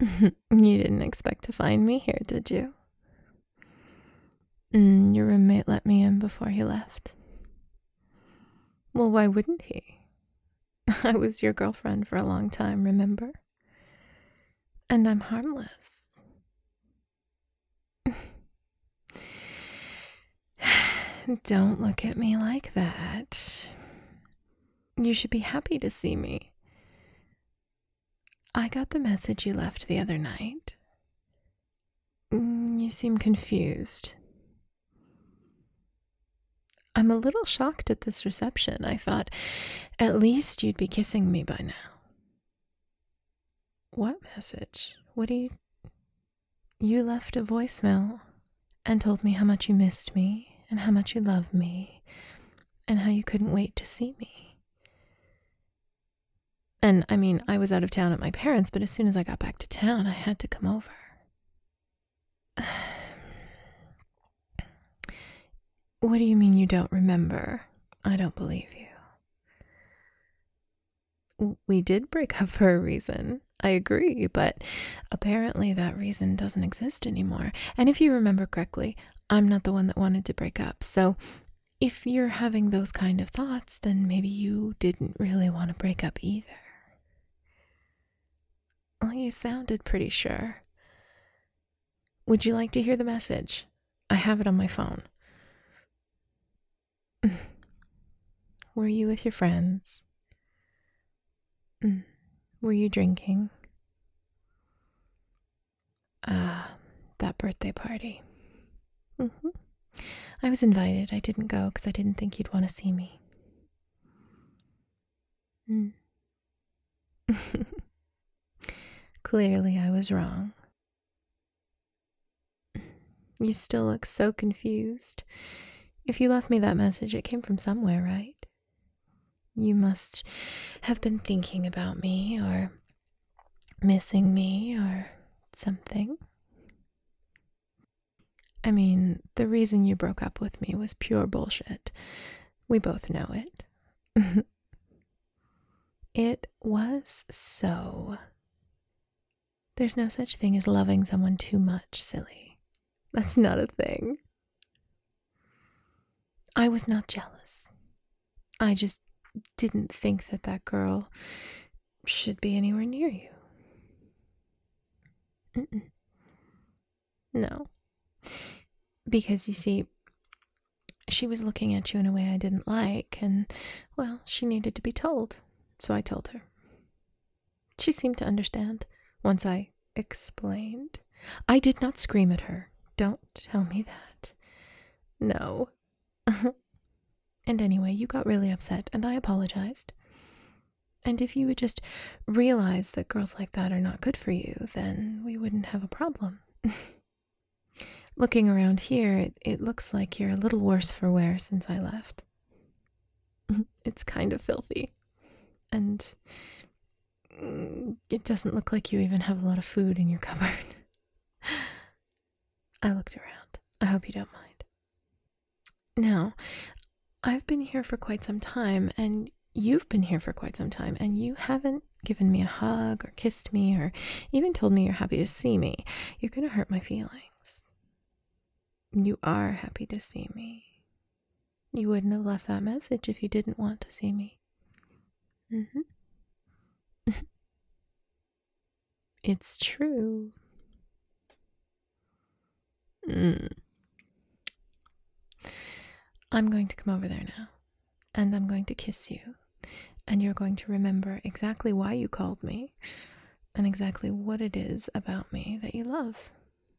You didn't expect to find me here, did you? Your roommate let me in before he left. Well, why wouldn't he? I was your girlfriend for a long time, remember? And I'm harmless. Don't look at me like that. You should be happy to see me. I got the message you left the other night. You seem confused. I'm a little shocked at this reception. I thought at least you'd be kissing me by now. What message? You left a voicemail and told me how much you missed me and how much you loved me and how you couldn't wait to see me. And I mean, I was out of town at my parents', but as soon as I got back to town, I had to come over. What do you mean you don't remember? I don't believe you. We did break up for a reason. I agree, but apparently that reason doesn't exist anymore. And if you remember correctly, I'm not the one that wanted to break up. So if you're having those kind of thoughts, then maybe you didn't really want to break up either. Well, you sounded pretty sure. Would you like to hear the message? I have it on my phone. Were you with your friends? Were you drinking? That birthday party. I was invited. I didn't go because I didn't think you'd want to see me. Clearly, I was wrong. You still look so confused. If you left me that message, it came from somewhere, right? You must have been thinking about me or missing me or something. I mean, the reason you broke up with me was pure bullshit. We both know it. It was so. There's no such thing as loving someone too much, silly. That's not a thing. I was not jealous. I just didn't think that girl should be anywhere near you. No. Because you see, she was looking at you in a way I didn't like, and, well, she needed to be told, so I told her. She seemed to understand once I explained. I did not scream at her. Don't tell me that. No. And anyway, you got really upset, and I apologized. And if you would just realize that girls like that are not good for you, then we wouldn't have a problem. Looking around here, it looks like you're a little worse for wear since I left. It's kind of filthy. And it doesn't look like you even have a lot of food in your cupboard. I looked around. I hope you don't mind. Now, I've been here for quite some time, and you've been here for quite some time, and you haven't given me a hug or kissed me or even told me you're happy to see me. You're going to hurt my feelings. You are happy to see me. You wouldn't have left that message if you didn't want to see me. It's true. I'm going to come over there now, and I'm going to kiss you, and you're going to remember exactly why you called me, and exactly what it is about me that you love.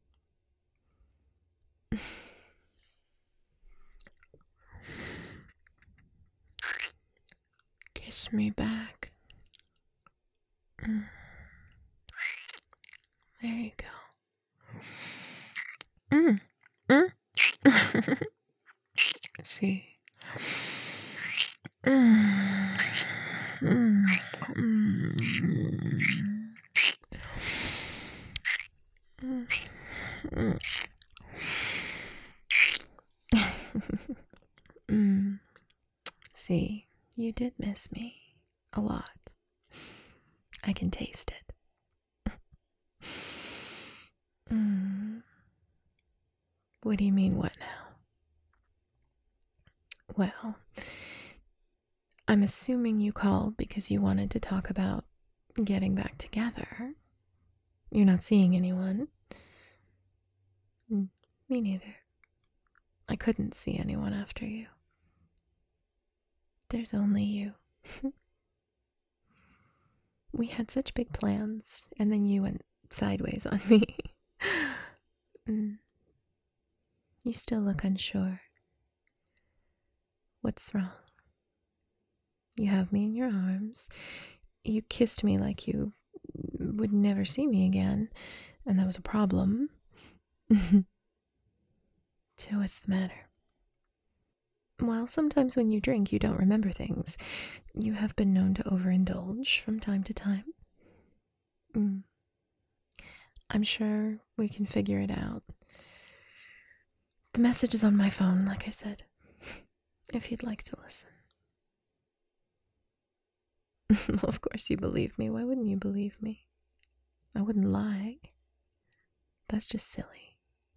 Kiss me back. There you go. See. See, you did miss me a lot. I can taste it. What do you mean, what now? Well, I'm assuming you called because you wanted to talk about getting back together. You're not seeing anyone. Me neither. I couldn't see anyone after you. There's only you. We had such big plans, and then you went sideways on me. You still look unsure. What's wrong? You have me in your arms. You kissed me like you would never see me again, and that was a problem. So what's the matter? Well, sometimes when you drink, you don't remember things. You have been known to overindulge from time to time. I'm sure we can figure it out. The message is on my phone, like I said, if you'd like to listen. Of course you believe me. Why wouldn't you believe me? I wouldn't lie. That's just silly.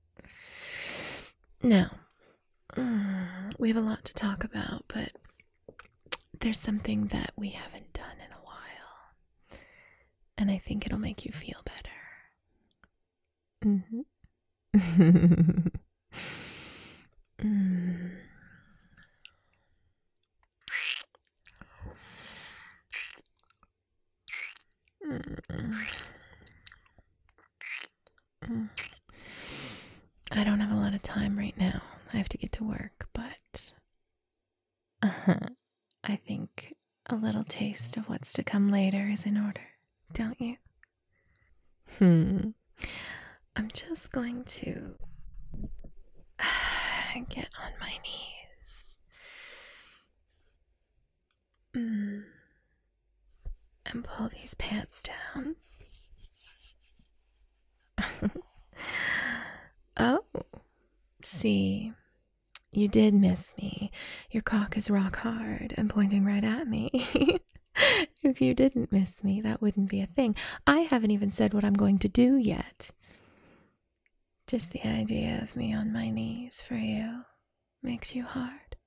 Now, we have a lot to talk about, but there's something that we haven't done in a while, and I think it'll make you feel better. I don't have a lot of time right now. I have to get to work, but I think a little taste of what's to come later is in order, don't you? I'm just going to get on my knees and pull these pants down. Oh, see, you did miss me. Your cock is rock hard and pointing right at me. If you didn't miss me, that wouldn't be a thing. I haven't even said what I'm going to do yet. Just the idea of me on my knees for you makes you hard.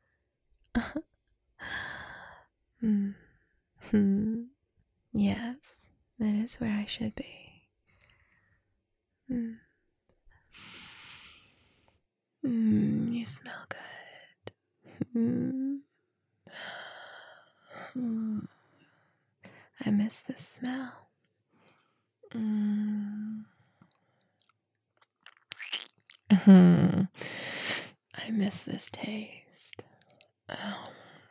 Yes, that is where I should be. You smell good. I miss the smell. I miss this taste. Oh.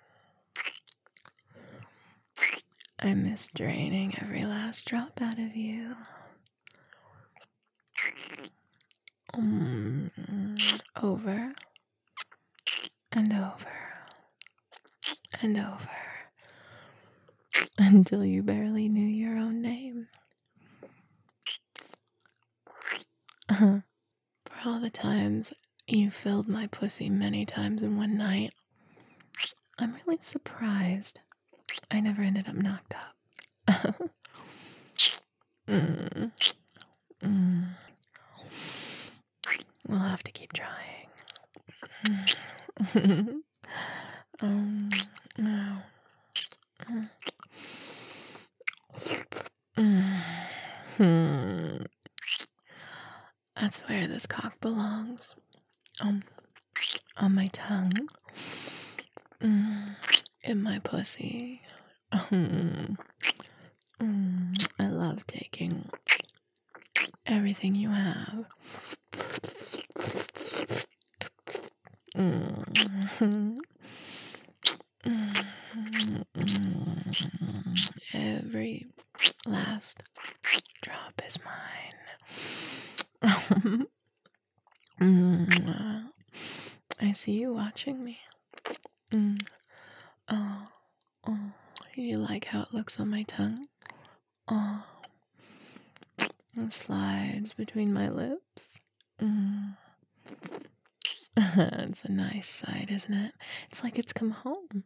I miss draining every last drop out of you. Over and over and over until you barely knew your own name. For all the times you filled my pussy many times in one night, I'm really surprised I never ended up knocked up. We'll have to keep trying. No. That's where this cock belongs. On my tongue. In my pussy. I love taking everything you have. Every last drop is mine. I see you watching me. Oh, you like how it looks on my tongue? Oh, it slides between my lips. It's a nice sight, isn't it? It's like it's come home.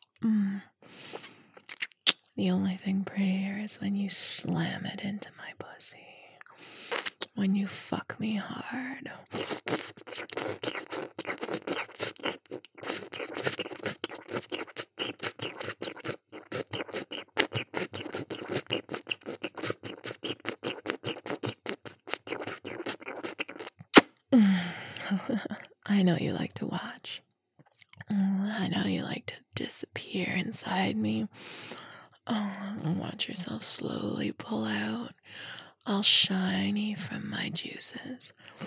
The only thing prettier is when you slam it into my pussy. When you fuck me hard. I know you like to watch. I know you like to disappear inside me. Watch yourself slowly pull out, all shiny from my juices.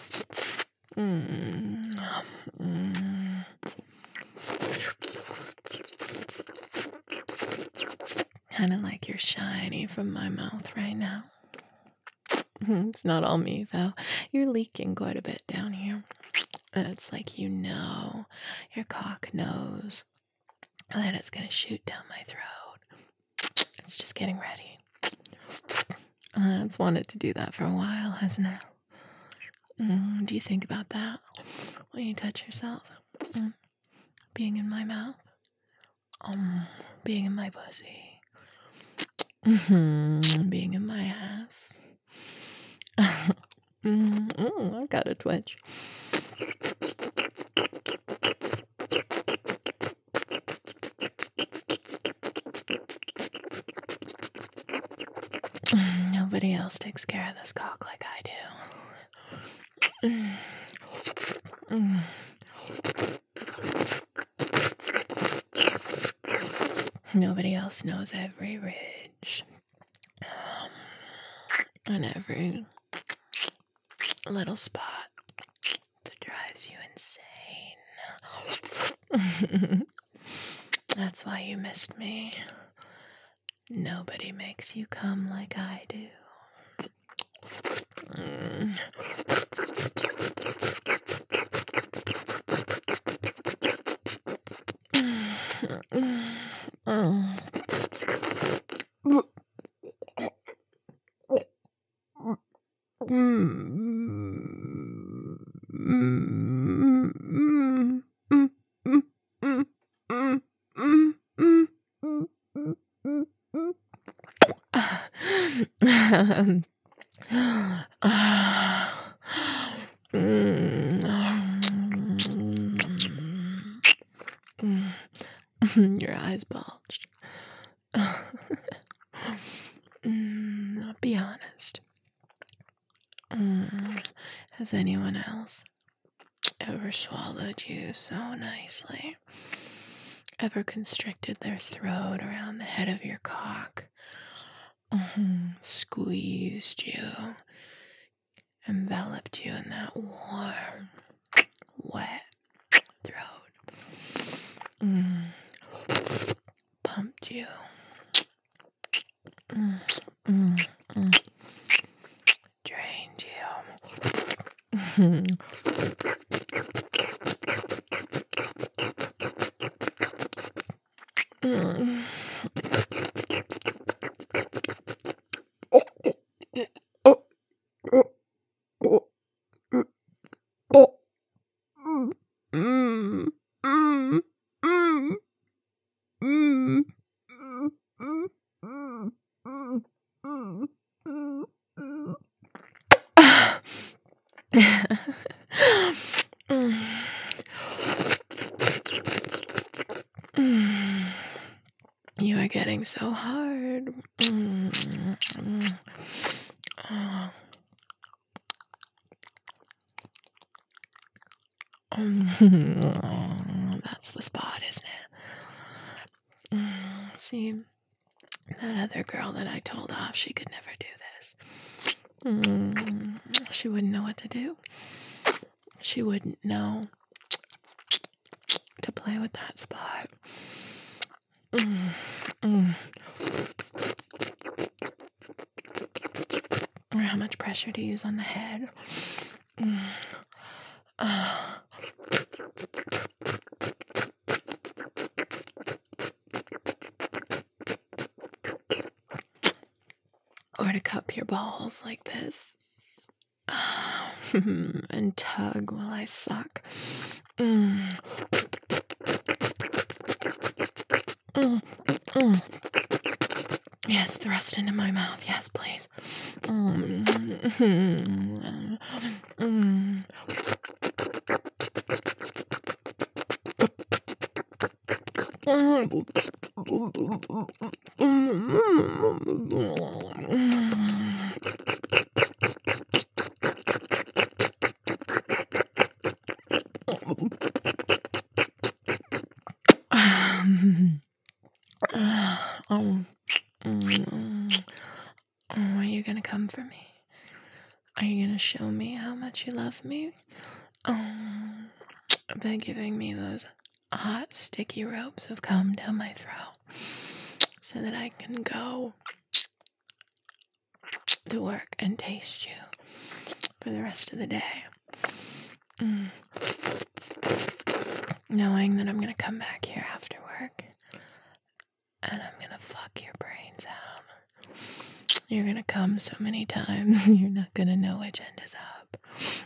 Kind of like you're shiny from my mouth right now. It's not all me, though. You're leaking quite a bit down here. It's like your cock knows that it's going to shoot down my throat. It's just getting ready. It's wanted to do that for a while, hasn't it? Do you think about that when you touch yourself? Being in my mouth? Being in my pussy? Being in my ass? I've got a twitch. Nobody else takes care of this cock like I do. Nobody else knows every ridge and every little spot that drives you insane. That's why you missed me. Nobody makes you come like I do. Your eyes bulged. Be honest. Has anyone else ever swallowed you so nicely? Ever constricted their throat around the head of your cock? Squeezed you, enveloped you in that warm, wet throat. Pumped you. Drained you. You are getting so hard. That's the spot, isn't it? See, that other girl that I told off, she could never do this. She wouldn't know what to do. She wouldn't know to play with that spot. Or how much pressure to use on the head. Or to cup your balls like this. And tug while I suck. Yes, thrust into my mouth. Yes, please. gonna come for me? Are you gonna show me how much you love me? By giving me those hot, sticky ropes of cum down my throat so that I can go to work and taste you for the rest of the day. Knowing that I'm gonna come back here after work and I'm gonna fuck your brains out. You're gonna come so many times, you're not gonna know which end is up.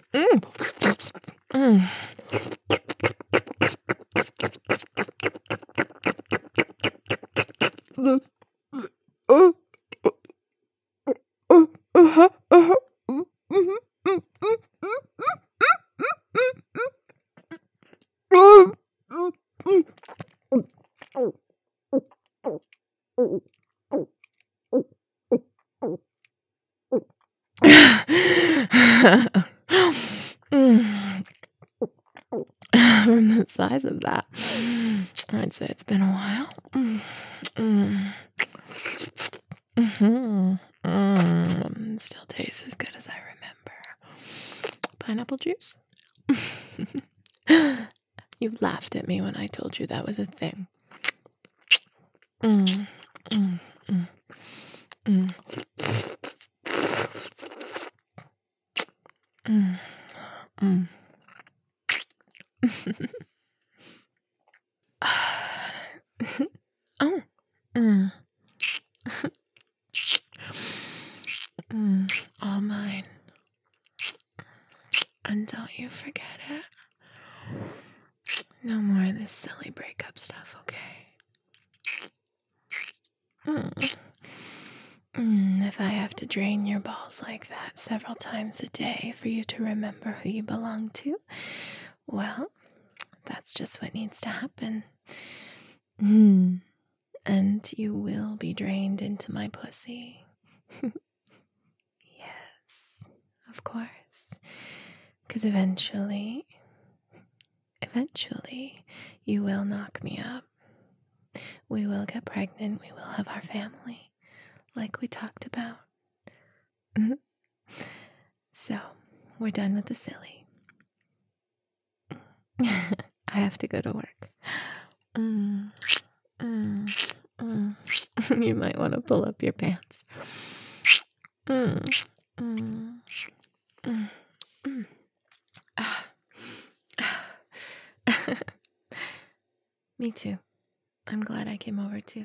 From the size of that, I'd say it's been a while. Still tastes as good as I remember. Pineapple juice? You laughed at me when I told you that was a thing. All mine. And don't you forget it. No more of this silly breakup stuff, okay? If I have to drain your balls like that several times a day for you to remember who you belong to, well, that's just what needs to happen. And you will be drained into my pussy. Yes, of course. Because eventually, you will knock me up. We will get pregnant. We will have our family, like we talked about. So, we're done with the silly. I have to go to work. You might want to pull up your pants. Me too. I'm glad I came over too.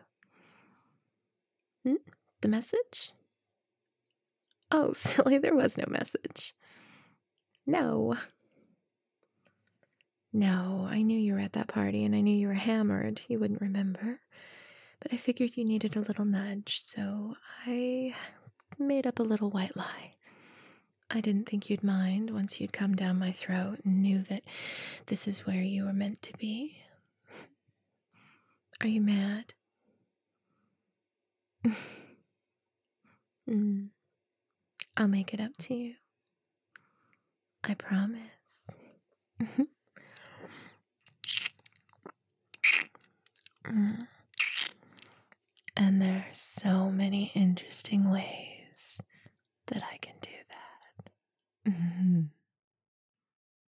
The message? Oh, silly, there was no message. No, I knew you were at that party and I knew you were hammered. You wouldn't remember. But I figured you needed a little nudge, so I made up a little white lie. I didn't think you'd mind once you'd come down my throat and knew that this is where you were meant to be. Are you mad? I'll make it up to you. I promise. And there are so many interesting ways that I can